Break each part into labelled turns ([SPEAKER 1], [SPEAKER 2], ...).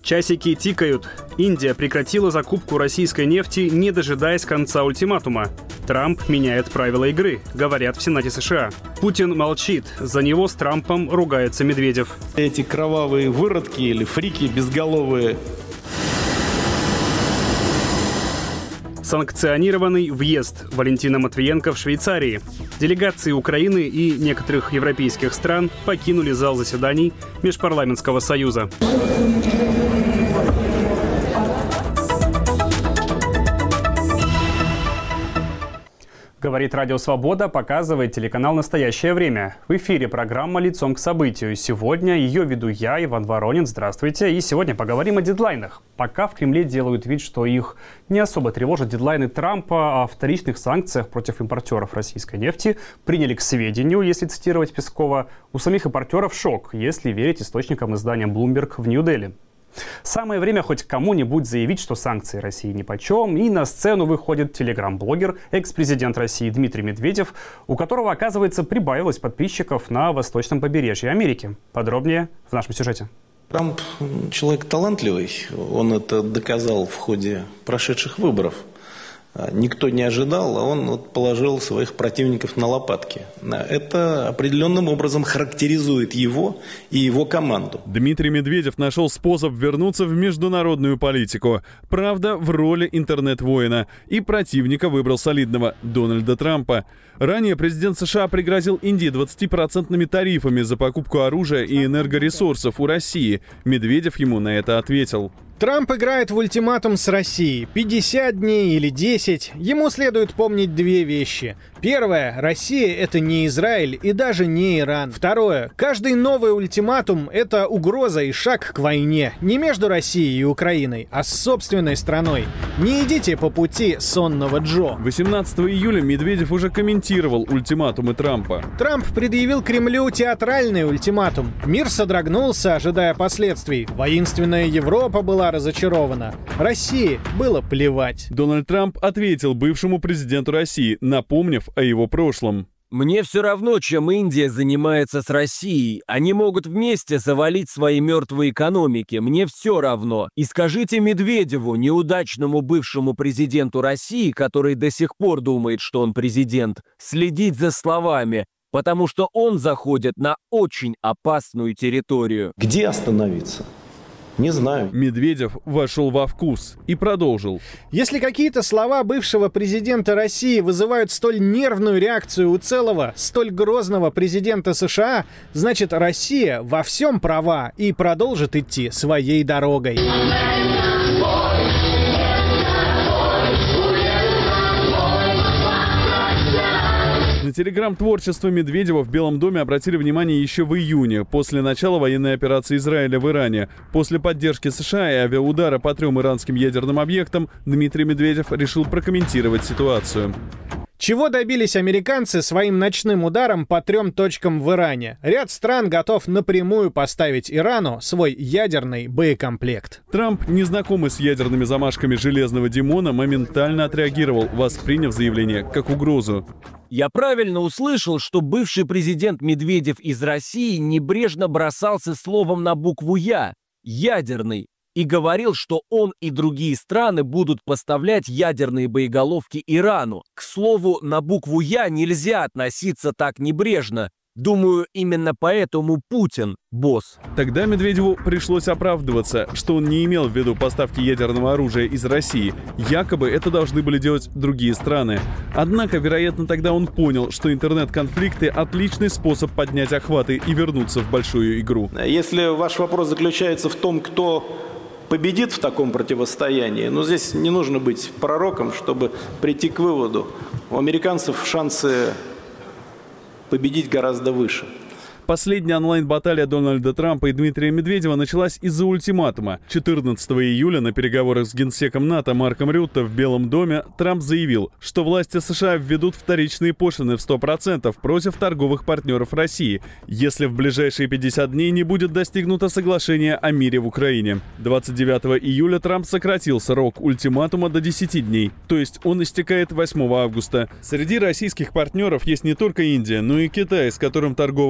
[SPEAKER 1] Часики тикают. Индия прекратила закупку российской нефти, не дожидаясь конца ультиматума. Трамп меняет правила игры, говорят в Сенате США. Путин молчит. За него с Трампом ругается Медведев.
[SPEAKER 2] Эти кровавые выродки или фрики безголовые.
[SPEAKER 1] Санкционированный въезд Валентина Матвиенко в Швейцарии. Делегации Украины и некоторых европейских стран покинули зал заседаний Межпарламентского союза. Говорит Радио Свобода, показывает телеканал «Настоящее время». В эфире программа «Лицом к событию». Сегодня ее веду я, Иван Воронин. Здравствуйте. И сегодня поговорим о дедлайнах. Пока в Кремле делают вид, что их не особо тревожат дедлайны Трампа, о вторичных санкциях против импортеров российской нефти приняли к сведению, если цитировать Пескова. У самих импортеров шок, если верить источникам издания Bloomberg в Нью-Дели. Самое время хоть кому-нибудь заявить, что санкции России нипочем, и на сцену выходит телеграм-блогер, экс-президент России Дмитрий Медведев, у которого, оказывается, прибавилось подписчиков на восточном побережье Америки. Подробнее в нашем сюжете.
[SPEAKER 2] Трамп человек талантливый, он это доказал в ходе прошедших выборов. Никто не ожидал, а он положил своих противников на лопатки. Это определенным образом характеризует его и его команду.
[SPEAKER 3] Дмитрий Медведев нашел способ вернуться в международную политику. Правда, в роли интернет-воина. И противника выбрал солидного – Дональда Трампа. Ранее президент США пригрозил Индии 20% тарифами за покупку оружия и энергоресурсов у России. Медведев ему на это ответил.
[SPEAKER 4] Трамп играет в ультиматум с Россией. 50 дней или 10. Ему следует помнить две вещи. Первое. Россия — это не Израиль и даже не Иран. Второе. Каждый новый ультиматум — это угроза и шаг к войне. Не между Россией и Украиной, а с собственной страной. Не идите по пути сонного Джо.
[SPEAKER 3] 18 июля Медведев уже комментировал ультиматумы Трампа.
[SPEAKER 4] Трамп предъявил Кремлю театральный ультиматум. Мир содрогнулся, ожидая последствий. Воинственная Европа была разочарована. России было плевать.
[SPEAKER 3] Дональд Трамп ответил бывшему президенту России, напомнив о его прошлом.
[SPEAKER 5] «Мне все равно, чем Индия занимается с Россией. Они могут вместе завалить свои мертвые экономики. Мне все равно. И скажите Медведеву, неудачному бывшему президенту России, который до сих пор думает, что он президент, следить за словами, потому что он заходит на очень опасную территорию».
[SPEAKER 2] Где остановиться? Не знаю.
[SPEAKER 3] Медведев вошел во вкус и продолжил.
[SPEAKER 4] Если какие-то слова бывшего президента России вызывают столь нервную реакцию у целого, столь грозного президента США, значит, Россия во всем права и продолжит идти своей дорогой.
[SPEAKER 3] На телеграм-творчество Медведева в Белом доме обратили внимание еще в июне, после начала военной операции Израиля в Иране. После поддержки США и авиаудара по 3 иранским ядерным объектам Дмитрий Медведев решил прокомментировать ситуацию.
[SPEAKER 4] Чего добились американцы своим ночным ударом по 3 точкам в Иране? Ряд стран готов напрямую поставить Ирану свой ядерный боекомплект.
[SPEAKER 3] Трамп, незнакомый с ядерными замашками Железного Димона, моментально отреагировал, восприняв заявление как угрозу.
[SPEAKER 5] Я правильно услышал, что бывший президент Медведев из России небрежно бросался словом на букву «Я» – «ядерный», и говорил, что он и другие страны будут поставлять ядерные боеголовки Ирану. К слову, на букву «Я» нельзя относиться так небрежно. Думаю, именно поэтому Путин – босс.
[SPEAKER 3] Тогда Медведеву пришлось оправдываться, что он не имел в виду поставки ядерного оружия из России. Якобы это должны были делать другие страны. Однако, вероятно, тогда он понял, что интернет-конфликты – отличный способ поднять охваты и вернуться в большую игру.
[SPEAKER 2] Если ваш вопрос заключается в том, кто победит в таком противостоянии, но здесь не нужно быть пророком, чтобы прийти к выводу. У американцев шансы победить гораздо выше.
[SPEAKER 3] Последняя онлайн-баталия Дональда Трампа и Дмитрия Медведева началась из-за ультиматума. 14 июля на переговорах с генсеком НАТО Марком Рютте в Белом доме Трамп заявил, что власти США введут вторичные пошлины в 100% против торговых партнеров России, если в ближайшие 50 дней не будет достигнуто соглашение о мире в Украине. 29 июля Трамп сократил срок ультиматума до 10 дней, то есть он истекает 8 августа. Среди российских партнеров есть не только Индия, но и Китай, с которым торговая война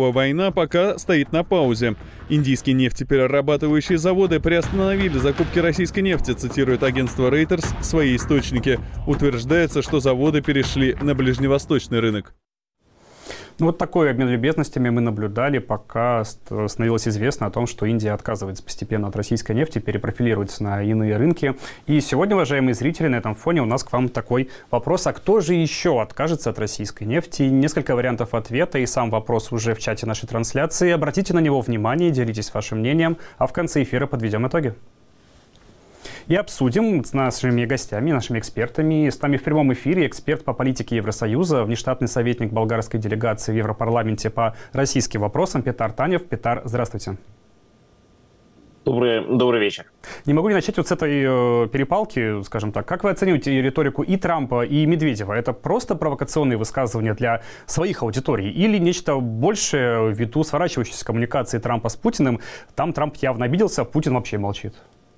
[SPEAKER 3] США пока стоит на паузе. Индийские нефтеперерабатывающие заводы приостановили закупки российской нефти, цитирует агентство Reuters свои источники. Утверждается, что заводы перешли на ближневосточный рынок.
[SPEAKER 1] Ну, вот такой обмен любезностями мы наблюдали, пока становилось известно о том, что Индия отказывается постепенно от российской нефти, перепрофилируется на иные рынки. И сегодня, уважаемые зрители, на этом фоне у нас к вам такой вопрос: а кто же еще откажется от российской нефти? Несколько вариантов ответа, и сам вопрос уже в чате нашей трансляции. Обратите на него внимание, делитесь вашим мнением, а в конце эфира подведем итоги. И обсудим с нашими гостями, нашими экспертами. С нами в прямом эфире эксперт по политике Евросоюза, внештатный советник болгарской делегации в Европарламенте по российским вопросам Петар Танев. Петар, здравствуйте.
[SPEAKER 6] Добрый вечер.
[SPEAKER 1] Не могу не начать вот с этой перепалки, скажем так. Как вы оцениваете риторику и Трампа, и Медведева? Это просто провокационные высказывания для своих аудиторий или нечто большее ввиду сворачивающейся коммуникации Трампа с Путиным? Там Трамп явно обиделся, Путин вообще молчит.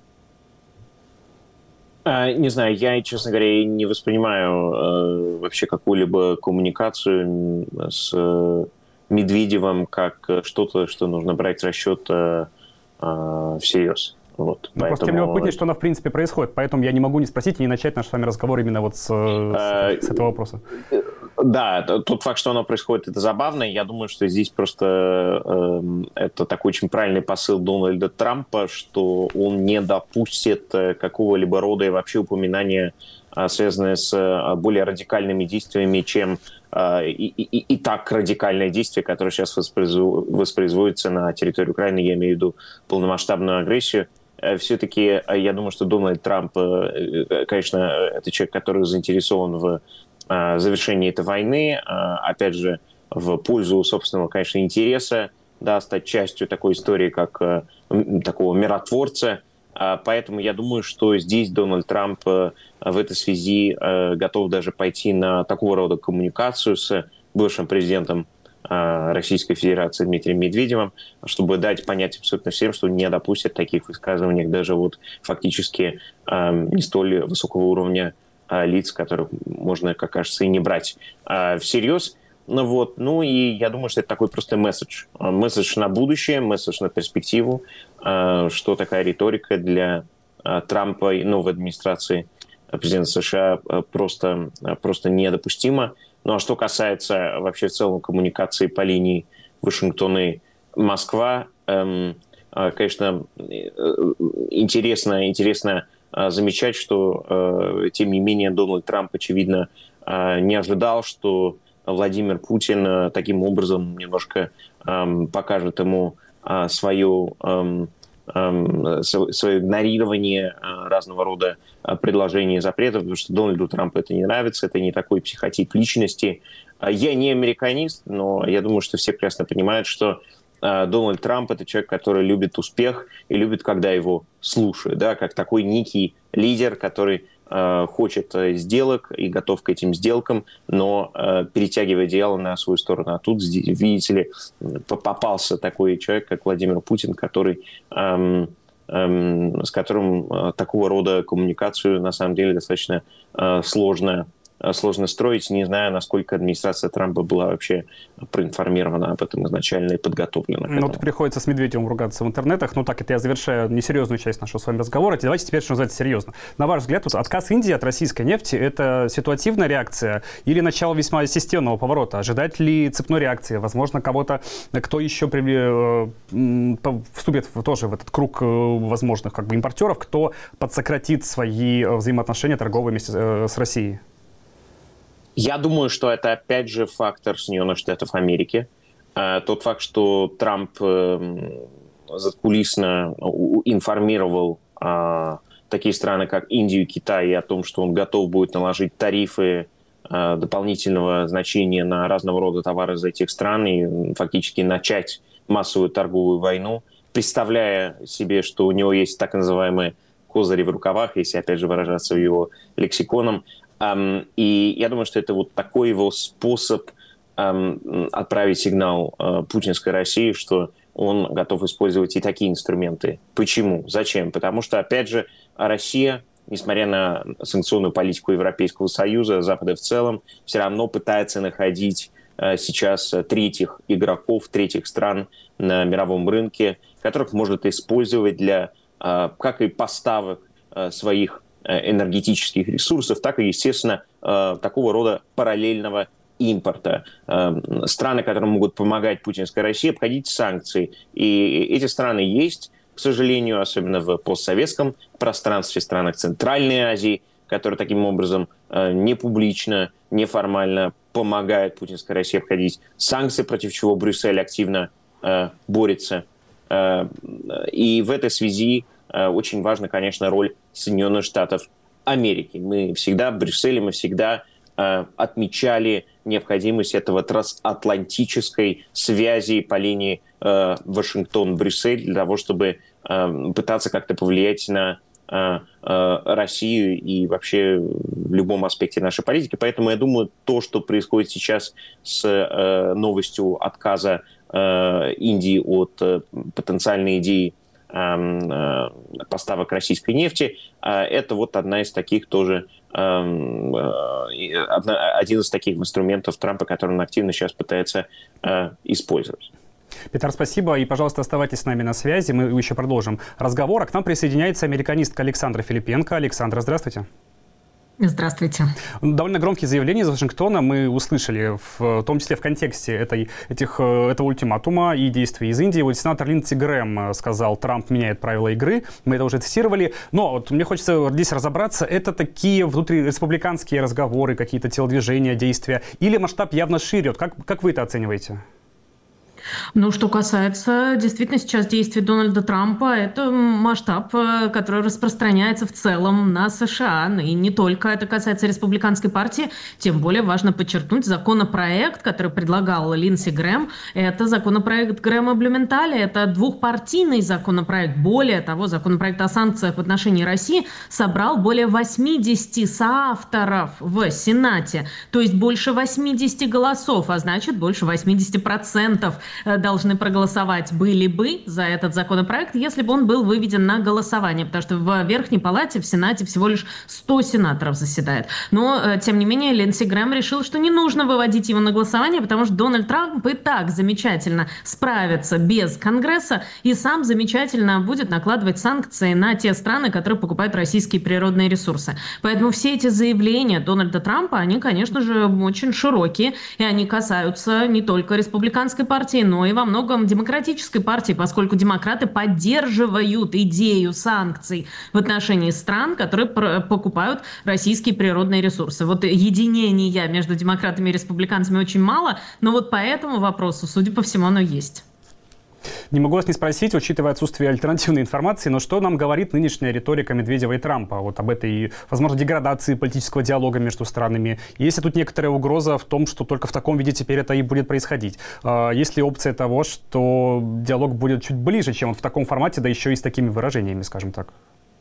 [SPEAKER 6] Не знаю, я, честно говоря, не воспринимаю вообще какую-либо коммуникацию с Медведевым как что-то, что нужно брать в расчет всерьез. Вот,
[SPEAKER 1] поэтому... Просто любопытнее, что она в принципе происходит, поэтому я не могу не спросить и не начать наш с вами разговор именно вот с этого вопроса.
[SPEAKER 6] Да, тот факт, что оно происходит, это забавно. Я думаю, что здесь просто это такой очень правильный посыл Дональда Трампа, что он не допустит какого-либо рода и вообще упоминания, связанные с более радикальными действиями, чем и так радикальное действие, которое сейчас воспроизводится на территории Украины, я имею в виду полномасштабную агрессию. Все-таки я думаю, что Дональд Трамп, конечно, это человек, который заинтересован в завершении этой войны, опять же, в пользу собственного, конечно, интереса, да, стать частью такой истории, как такого миротворца. Поэтому я думаю, что здесь Дональд Трамп в этой связи готов даже пойти на такого рода коммуникацию с бывшим президентом Российской Федерации Дмитрием Медведевым, чтобы дать понять абсолютно всем, что не допустят таких высказываний даже вот фактически не столь высокого уровня лиц, которых можно, как кажется, и не брать всерьез. Ну и я думаю, что это такой просто месседж. Месседж на будущее, месседж на перспективу, что такая риторика для Трампа и новой администрации президента США просто недопустима. Ну а что касается вообще в целом коммуникации по линии Вашингтон и Москва, конечно, интересно замечать, что, тем не менее, Дональд Трамп, очевидно, не ожидал, что Владимир Путин таким образом немножко покажет ему свое игнорирование разного рода предложений и запретов, потому что Дональду Трампу это не нравится, это не такой психотип личности. Я не американист, но я думаю, что все прекрасно понимают, что Дональд Трамп — это человек, который любит успех и любит, когда его слушают, да, как такой некий лидер, который хочет сделок и готов к этим сделкам, но перетягивая одеяло на свою сторону. А тут, видите ли, попался такой человек, как Владимир Путин, который, с которым такого рода коммуникацию на самом деле достаточно сложно строить, не зная, насколько администрация Трампа была вообще проинформирована об этом изначально и подготовлена.
[SPEAKER 1] Ну, вот приходится с Медведевым ругаться в интернетах. Ну, так это я завершаю несерьезную часть нашего с вами разговора. Давайте теперь, что называется, серьезно. На ваш взгляд, отказ Индии от российской нефти – это ситуативная реакция или начало весьма системного поворота? Ожидать ли цепной реакции? Возможно, кого-то, кто еще вступит тоже в этот круг возможных импортеров, кто подсократит свои взаимоотношения торговые вместе с Россией?
[SPEAKER 6] Я думаю, что это опять же фактор Соединенных Штатов Америки. Тот факт, что Трамп задкулисно информировал такие страны, как Индию и Китай, о том, что он готов будет наложить тарифы дополнительного значения на разного рода товары из этих стран и фактически начать массовую торговую войну, представляя себе, что у него есть так называемые козыри в рукавах, если опять же выражаться его лексиконом. И я думаю, что это вот такой его способ отправить сигнал путинской России, что он готов использовать и такие инструменты. Почему? Зачем? Потому что, опять же, Россия, несмотря на санкционную политику Европейского Союза, Запада в целом, все равно пытается находить сейчас третьих игроков, третьих стран на мировом рынке, которых может использовать для как и поставок своих энергетических ресурсов, так и, естественно, такого рода параллельного импорта. Страны, которые могут помогать путинской России обходить санкции. И эти страны есть, к сожалению, особенно в постсоветском пространстве, странах Центральной Азии, которые таким образом не публично, неформально помогают путинской России обходить санкции, против чего Брюссель активно борется. И в этой связи очень важна, конечно, роль Соединенных Штатов Америки. Мы всегда в Брюсселе, мы всегда отмечали необходимость этого трансатлантической связи по линии Вашингтон-Брюссель для того, чтобы пытаться как-то повлиять на Россию и вообще в любом аспекте нашей политики. Поэтому я думаю, то, что происходит сейчас с новостью отказа Индии от потенциальной идеи поставок российской нефти, это вот одна из таких тоже, один из таких инструментов Трампа, который он активно сейчас пытается использовать.
[SPEAKER 1] Петр, спасибо. И, пожалуйста, оставайтесь с нами на связи. Мы еще продолжим разговор. А к нам присоединяется американистка Александра Филипенко. Александра, здравствуйте.
[SPEAKER 7] Здравствуйте.
[SPEAKER 1] Довольно громкие заявления из Вашингтона мы услышали, в том числе в контексте этого ультиматума и действий из Индии. Вот сенатор Линдси Грэм сказал, Трамп меняет правила игры. Мы это уже цитировали. Но вот мне хочется здесь разобраться, это такие внутриреспубликанские разговоры, какие-то телодвижения, действия, или масштаб явно шире? Как вы это оцениваете?
[SPEAKER 7] Ну, что касается действительно сейчас действий Дональда Трампа, это масштаб, который распространяется в целом на США. И не только это касается республиканской партии. Тем более важно подчеркнуть, законопроект, который предлагал Линдси Грэм, это законопроект Грэма Блюменталя. Это двухпартийный законопроект. Более того, законопроект о санкциях в отношении России собрал более 80 соавторов в Сенате. То есть больше 80 голосов, а значит больше 80% должны проголосовать были бы за этот законопроект, если бы он был выведен на голосование, потому что в Верхней Палате, в Сенате всего лишь 100 сенаторов заседает. Но, тем не менее, Линдси Грэм решил, что не нужно выводить его на голосование, потому что Дональд Трамп и так замечательно справится без Конгресса и сам замечательно будет накладывать санкции на те страны, которые покупают российские природные ресурсы. Поэтому все эти заявления Дональда Трампа, они, конечно же, очень широкие, и они касаются не только республиканской партии, но и во многом демократической партии, поскольку демократы поддерживают идею санкций в отношении стран, которые покупают российские природные ресурсы. Вот единения между демократами и республиканцами очень мало, но вот по этому вопросу, судя по всему, оно есть.
[SPEAKER 1] Не могу вас не спросить, учитывая отсутствие альтернативной информации, но что нам говорит нынешняя риторика Медведева и Трампа вот об этой, возможно, деградации политического диалога между странами? Есть ли тут некоторая угроза в том, что только в таком виде теперь это и будет происходить? Есть ли опция того, что диалог будет чуть ближе, чем в таком формате, да еще и с такими выражениями, скажем так?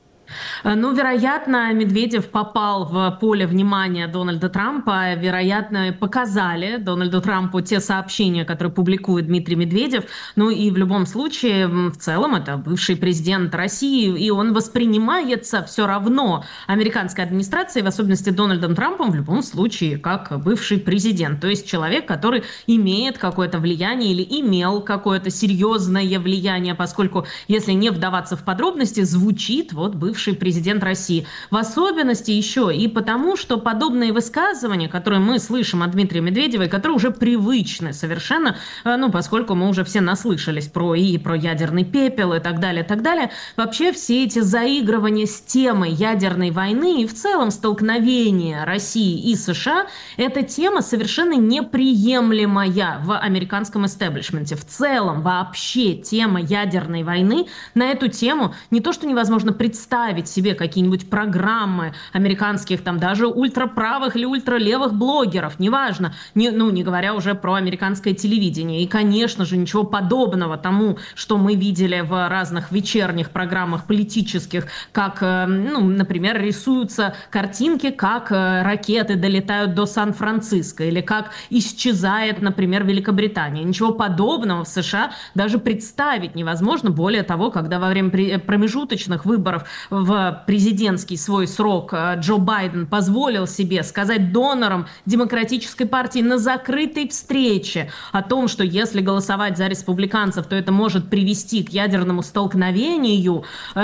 [SPEAKER 7] Ну, вероятно, Медведев попал в поле внимания Дональда Трампа. Вероятно, показали Дональду Трампу те сообщения, которые публикует Дмитрий Медведев. Ну и в любом случае, в целом, это бывший президент России, и он воспринимается все равно американской администрацией, в особенности Дональдом Трампом, в любом случае, как бывший президент. То есть человек, который имеет какое-то влияние или имел какое-то серьезное влияние, поскольку, если не вдаваться в подробности, звучит вот бывший президент России. В особенности еще и потому, что подобные высказывания, которые мы слышим от Дмитрия Медведева, и которые уже привычны совершенно, ну, поскольку мы уже все наслышались про ядерный пепел и так далее, вообще все эти заигрывания с темой ядерной войны и в целом столкновения России и США, эта тема совершенно неприемлемая в американском истеблишменте. В целом вообще тема ядерной войны, на эту тему не то, что невозможно представить себе какие-нибудь программы американских, там даже ультраправых или ультралевых блогеров, неважно, не говоря уже про американское телевидение. И, конечно же, ничего подобного тому, что мы видели в разных вечерних программах политических, как, например, рисуются картинки, как ракеты долетают до Сан-Франциско, или как исчезает, например, Великобритания. Ничего подобного в США даже представить невозможно. Более того, когда во время промежуточных выборов в в президентский свой срок Джо Байден позволил себе сказать донорам Демократической партии на закрытой встрече о том, что если голосовать за республиканцев, то это может привести к ядерному столкновению.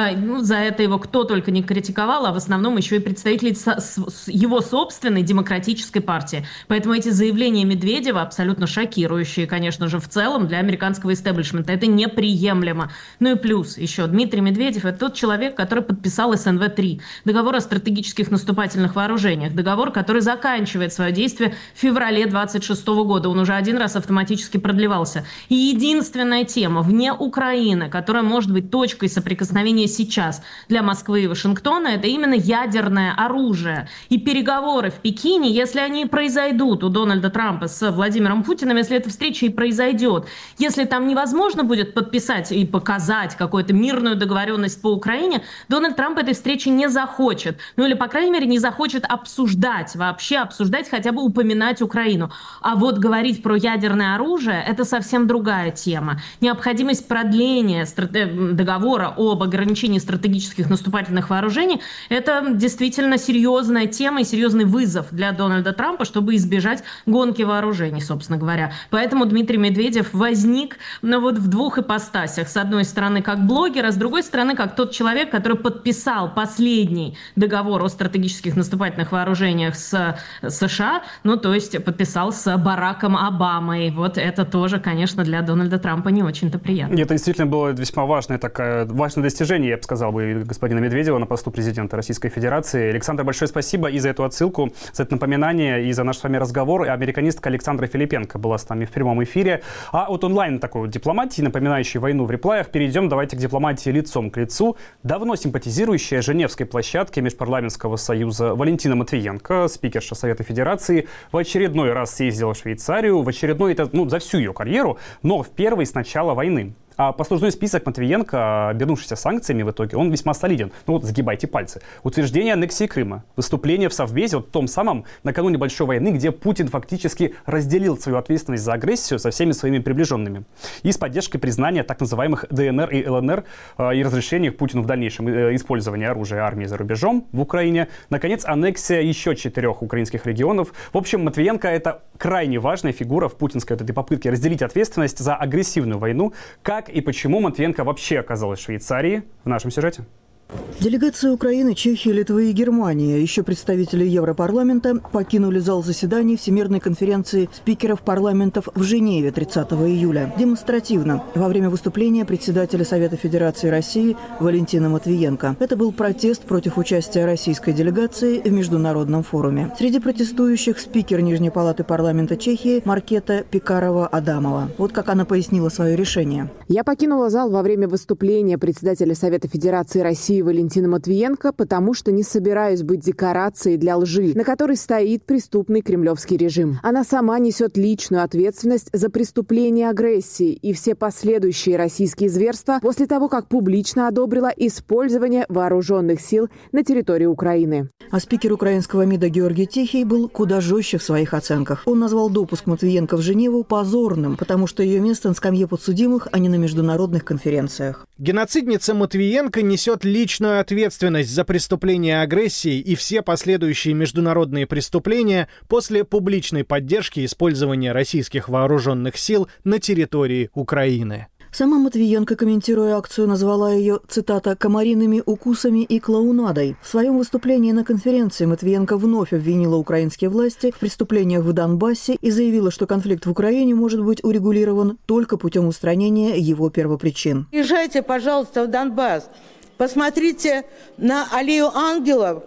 [SPEAKER 7] За это его кто только не критиковал, а в основном еще и представители его собственной Демократической партии. Поэтому эти заявления Медведева абсолютно шокирующие, конечно же, в целом для американского истеблишмента. Это неприемлемо. Ну и плюс еще Дмитрий Медведев – это тот человек, который подписал СНВ-3, договор о стратегических наступательных вооружениях, договор, который заканчивает свое действие в феврале 2026 года. Он уже один раз автоматически продлевался. И единственная тема вне Украины, которая может быть точкой соприкосновения сейчас для Москвы и Вашингтона, это именно ядерное оружие. И переговоры в Пекине, если они произойдут у Дональда Трампа с Владимиром Путиным, если эта встреча и произойдет, если там невозможно будет подписать и показать какую-то мирную договоренность по Украине, Дональд Трамп этой встречи не захочет. Ну или, по крайней мере, не захочет обсуждать, вообще обсуждать, хотя бы упоминать Украину. А вот говорить про ядерное оружие – это совсем другая тема. Необходимость продления договора об ограничении стратегических наступательных вооружений – это действительно серьезная тема и серьезный вызов для Дональда Трампа, чтобы избежать гонки вооружений, собственно говоря. Поэтому Дмитрий Медведев возник в двух ипостасях. С одной стороны, как блогер, а с другой стороны, как тот человек, который подписал последний договор о стратегических наступательных вооружениях с США, то есть подписал с Бараком Обамой. Вот это тоже, конечно, для Дональда Трампа не очень-то приятно.
[SPEAKER 1] Это действительно было весьма важное достижение, я бы сказал, господина Медведева на посту президента Российской Федерации. Александр, большое спасибо и за эту отсылку, за это напоминание, и за наш с вами разговор. Американистка Александра Филипенко была с нами в прямом эфире. А от онлайн такой дипломатии, напоминающей войну в реплаях, перейдем давайте к дипломатии лицом к лицу. Давно симпатизирующая Женевской площадке Межпарламентского союза Валентина Матвиенко, спикерша Совета Федерации, в очередной раз съездила в Швейцарию, в очередной, за всю ее карьеру, но в первый с начала войны. А послужной список Матвиенко, обернувшийся санкциями в итоге, он весьма солиден. Загибайте пальцы. Утверждение аннексии Крыма, выступление в Совбезе, том самом, накануне Большой войны, где Путин фактически разделил свою ответственность за агрессию со всеми своими приближенными. И с поддержкой признания так называемых ДНР и ЛНР и разрешения Путину в дальнейшем использования оружия армии за рубежом в Украине. Наконец, аннексия еще 4 украинских регионов. В общем, Матвиенко – это крайне важная фигура в путинской этой попытке разделить ответственность за агрессивную войну. Как и почему Матвиенко вообще оказалась в Швейцарии, в нашем сюжете.
[SPEAKER 8] Делегации Украины, Чехии, Литвы и Германии, еще представители Европарламента, покинули зал заседаний Всемирной конференции спикеров парламентов в Женеве 30 июля. Демонстративно, во время выступления председателя Совета Федерации России Валентина Матвиенко. Это был протест против участия российской делегации в международном форуме. Среди протестующих спикер Нижней палаты парламента Чехии Маркета Пекарова-Адамова. Вот как она пояснила свое решение.
[SPEAKER 9] Я покинула зал во время выступления председателя Совета Федерации России Валентина Матвиенко, потому что не собираюсь быть декорацией для лжи, на которой стоит преступный кремлевский режим. Она сама несет личную ответственность за преступление агрессии и все последующие российские зверства после того, как публично одобрила использование вооруженных сил на территории Украины.
[SPEAKER 8] А спикер украинского МИДа Георгий Тихий был куда жестче в своих оценках. Он назвал допуск Матвиенко в Женеву позорным, потому что ее место на скамье подсудимых, а не на международных конференциях.
[SPEAKER 4] Геноцидница Матвиенко несет личную ответственность за преступления агрессии и все последующие международные преступления после публичной поддержки использования российских вооруженных сил на территории Украины.
[SPEAKER 8] Сама Матвиенко, комментируя акцию, назвала ее, цитата, «комариными укусами и клоунадой». В своем выступлении на конференции Матвиенко вновь обвинила украинские власти в преступлениях в Донбассе и заявила, что конфликт в Украине может быть урегулирован только путем устранения его первопричин.
[SPEAKER 10] Езжайте, пожалуйста, в Донбасс. Посмотрите на аллею ангелов,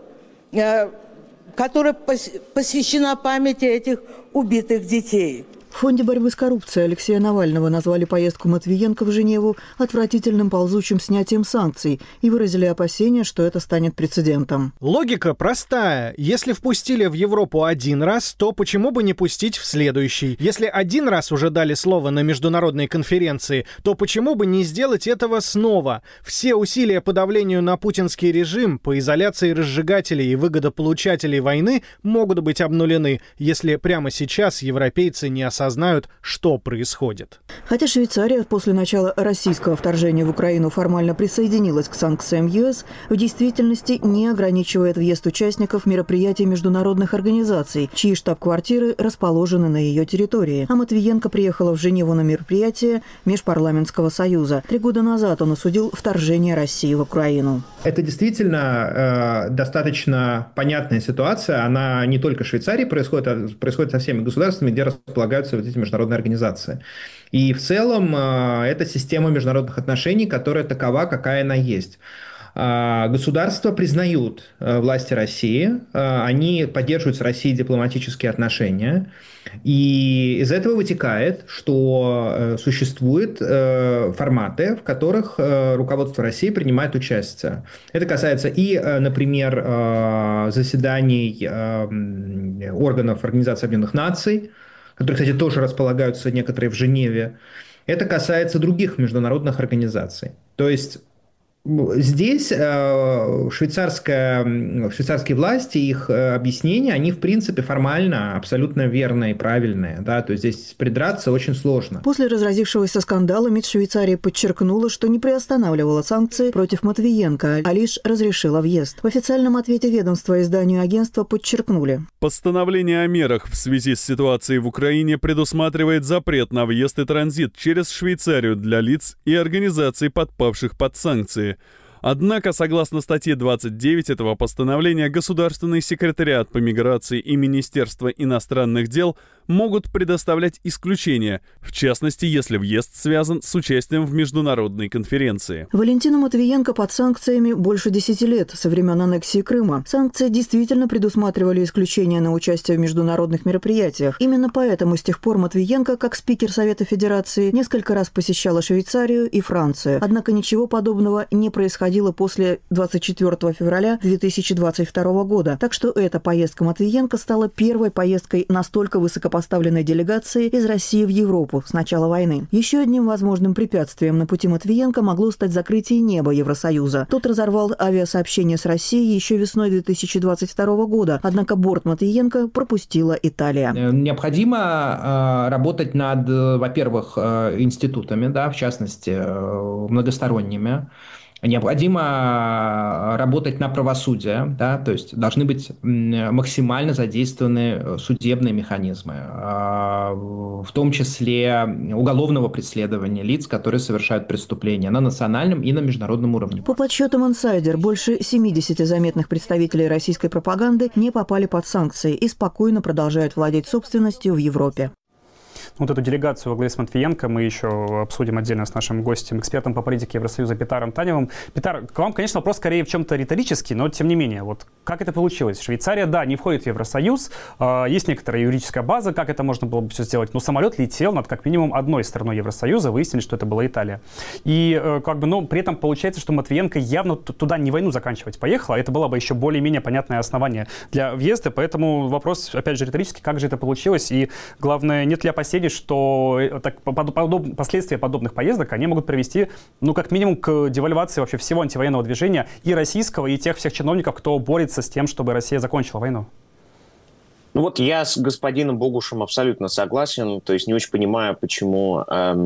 [SPEAKER 10] которая посвящена памяти этих убитых детей.
[SPEAKER 8] В Фонде борьбы с коррупцией Алексея Навального назвали поездку Матвиенко в Женеву отвратительным ползучим снятием санкций и выразили опасения, что это станет прецедентом.
[SPEAKER 4] Логика простая. Если впустили в Европу один раз, то почему бы не пустить в следующий? Если один раз уже дали слово на международной конференции, то почему бы не сделать этого снова? Все усилия по давлению на путинский режим, по изоляции разжигателей и выгодополучателей войны могут быть обнулены, если прямо сейчас европейцы не осознают осознают, что происходит.
[SPEAKER 8] Хотя Швейцария после начала российского вторжения в Украину формально присоединилась к санкциям ЕС, в действительности не ограничивает въезд участников мероприятий международных организаций, чьи штаб-квартиры расположены на ее территории. А Матвиенко приехала в Женеву на мероприятие Межпарламентского союза. 3 года назад он осудил вторжение России в Украину.
[SPEAKER 11] Это действительно достаточно понятная ситуация. Она не только в Швейцарии происходит, а происходит со всеми государствами, где располагаются вот эти международные организации. И в целом это система международных отношений, которая такова, какая она есть. Государства признают власти России, они поддерживают с Россией дипломатические отношения, и из этого вытекает, что существуют форматы, в которых руководство России принимает участие. Это касается и, например, заседаний органов Организации Объединенных Наций, которые, кстати, тоже располагаются некоторые в Женеве. Это касается других международных организаций. То есть здесь швейцарские власти, их объяснения, они, в принципе, формально абсолютно верные и правильные. Да? То есть здесь придраться очень сложно.
[SPEAKER 8] После разразившегося скандала МИД Швейцарии подчеркнула, что не приостанавливала санкции против Матвиенко, а лишь разрешила въезд. В официальном ответе ведомства изданию агентства подчеркнули.
[SPEAKER 3] Постановление о мерах в связи с ситуацией в Украине предусматривает запрет на въезд и транзит через Швейцарию для лиц и организаций, подпавших под санкции. Однако, согласно статье 29 этого постановления, Государственный секретариат по миграции и Министерство иностранных дел могут предоставлять исключения, в частности, если въезд связан с участием в международной конференции.
[SPEAKER 8] Валентина Матвиенко под санкциями больше 10 лет, со времен аннексии Крыма. Санкции действительно предусматривали исключения на участие в международных мероприятиях. Именно поэтому с тех пор Матвиенко, как спикер Совета Федерации, несколько раз посещала Швейцарию и Францию. Однако ничего подобного не происходило после 24 февраля 2022 года. Так что эта поездка Матвиенко стала первой поездкой настолько высокопоставленной делегации из России в Европу с начала войны. Еще одним возможным препятствием на пути Матвиенко могло стать закрытие неба Евросоюза. Тот разорвал авиасообщение с Россией еще весной 2022 года, однако борт Матвиенко пропустила Италия.
[SPEAKER 11] Необходимо работать над, во-первых, институтами, да, в частности, многосторонними. Необходимо работать на правосудие, да, то есть должны быть максимально задействованы судебные механизмы, в том числе уголовного преследования лиц, которые совершают преступления на национальном и на международном уровне.
[SPEAKER 8] По подсчетам «Инсайдер», больше 70 заметных представителей российской пропаганды не попали под санкции и спокойно продолжают владеть собственностью в Европе.
[SPEAKER 1] Вот эту делегацию во главе с Матвиенко мы еще обсудим отдельно с нашим гостем, экспертом по политике Евросоюза Петаром Таневым. Петар, к вам, конечно, вопрос скорее в чем-то риторический, но тем не менее, вот как это получилось? Швейцария, да, не входит в Евросоюз, есть некоторая юридическая база, как это можно было бы все сделать, но самолет летел над как минимум одной страной Евросоюза, выяснили, что это была Италия. И но при этом получается, что Матвиенко явно туда не войну заканчивать поехала, это было бы еще более-менее понятное основание для въезда, поэтому вопрос, опять же, риторический, как же это получилось, и главное, нет ли опасений, что последствия подобных поездок, они могут привести, как минимум, к девальвации вообще всего антивоенного движения и российского, и тех всех чиновников, кто борется с тем, чтобы Россия закончила войну.
[SPEAKER 6] Я с господином Богушем абсолютно согласен, то есть не очень понимаю, почему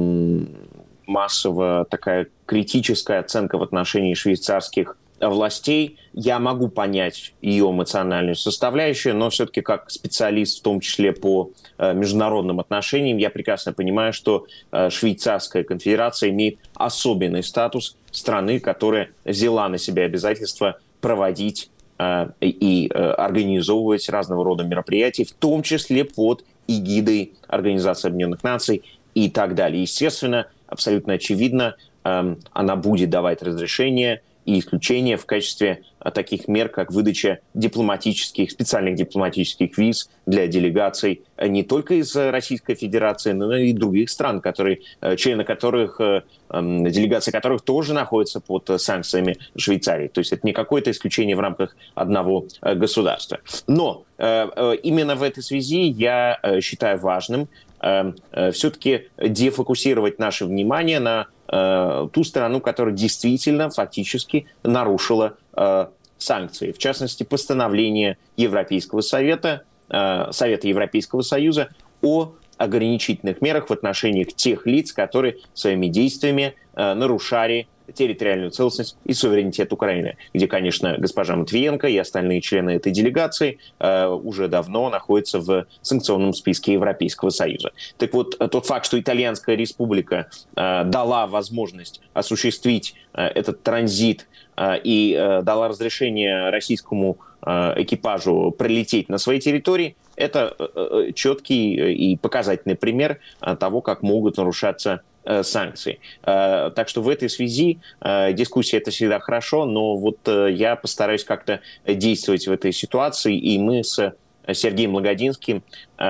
[SPEAKER 6] массово такая критическая оценка в отношении швейцарских властей. Я могу понять ее эмоциональную составляющую, но все-таки как специалист, в том числе по международным отношениям, я прекрасно понимаю, что Швейцарская конфедерация имеет особенный статус страны, которая взяла на себя обязательство проводить и организовывать разного рода мероприятия, в том числе под эгидой Организации Объединенных Наций и так далее. Естественно, абсолютно очевидно, она будет давать разрешение и исключения в качестве таких мер, как выдача специальных дипломатических виз для делегаций не только из Российской Федерации, но и других стран, члены которых, делегации которых тоже находятся под санкциями Швейцарии. То есть это не какое-то исключение в рамках одного государства. Но именно в этой связи я считаю важным все-таки дефокусировать наше внимание на ту страну, которая действительно фактически нарушила санкции. В частности, постановление Европейского Совета, Совета Европейского Союза о ограничительных мерах в отношении тех лиц, которые своими действиями нарушали территориальную целостность и суверенитет Украины, где, конечно, госпожа Матвиенко и остальные члены этой делегации уже давно находятся в санкционном списке Европейского Союза. Так вот, тот факт, что Итальянская Республика дала возможность осуществить этот транзит и дала разрешение российскому экипажу прилететь на своей территории, это четкий и показательный пример того, как могут нарушаться санкций. Так что в этой связи дискуссия — это всегда хорошо, но вот я постараюсь как-то действовать в этой ситуации, и мы с Сергеем Лагодинским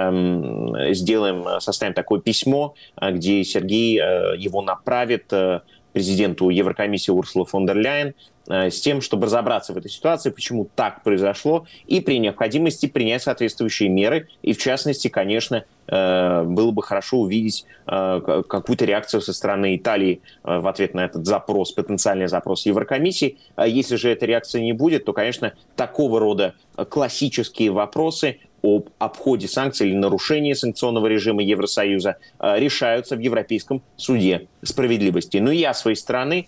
[SPEAKER 6] составим такое письмо, где Сергей его направит президенту Еврокомиссии Урсулы фон дер Ляйен с тем, чтобы разобраться в этой ситуации, почему так произошло, и при необходимости принять соответствующие меры. И в частности, конечно, было бы хорошо увидеть какую-то реакцию со стороны Италии в ответ на этот запрос, потенциальный запрос Еврокомиссии. Если же этой реакции не будет, то, конечно, такого рода классические вопросы об обходе санкций или нарушении санкционного режима Евросоюза решаются в Европейском суде справедливости. Но я, с своей стороны,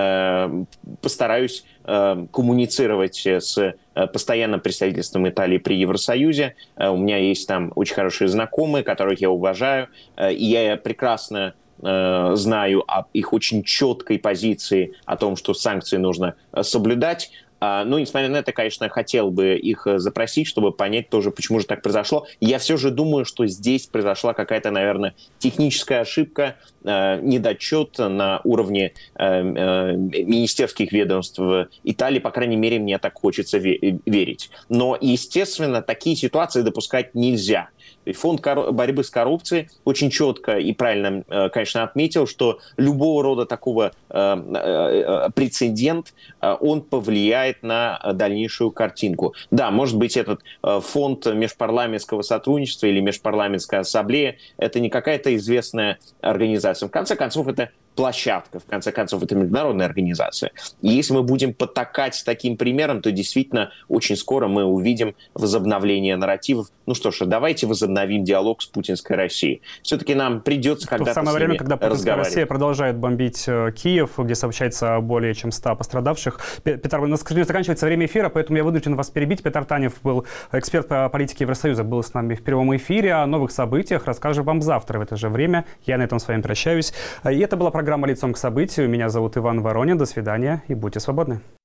[SPEAKER 6] постараюсь коммуницировать с постоянным представительством Италии при Евросоюзе. У меня есть там очень хорошие знакомые, которых я уважаю, и я прекрасно знаю об их очень четкой позиции о том, что санкции нужно соблюдать. Ну, несмотря на это, конечно, хотел бы их запросить, чтобы понять тоже, почему же так произошло. Я все же думаю, что здесь произошла какая-то, наверное, техническая ошибка, недочет на уровне министерских ведомств Италии. По крайней мере, мне так хочется верить. Но, естественно, такие ситуации допускать нельзя. Фонд борьбы с коррупцией очень четко и правильно, конечно, отметил, что любого рода такого прецедент, он повлияет на дальнейшую картинку. Да, может быть, этот фонд межпарламентского сотрудничества или межпарламентская ассамблея — это не какая-то известная организация. В конце концов, это площадка, в конце концов, это международная организация. И если мы будем потакать таким примером, то действительно очень скоро мы увидим возобновление нарративов. Ну что ж, давайте возобновим диалог с путинской Россией. Все-таки нам придется когда-то
[SPEAKER 1] в самое время, когда путинская Россия продолжает бомбить Киев, где сообщается более чем 100 пострадавших. Петр, у нас, к сожалению, заканчивается время эфира, поэтому я вынужден вас перебить. Петр Танев был эксперт по политике Евросоюза, был с нами в прямом эфире. О новых событиях расскажем вам завтра в это же время. Я на этом с вами прощаюсь. И это была программа «Лицом к событию». Меня зовут Иван Воронин. До свидания и будьте свободны.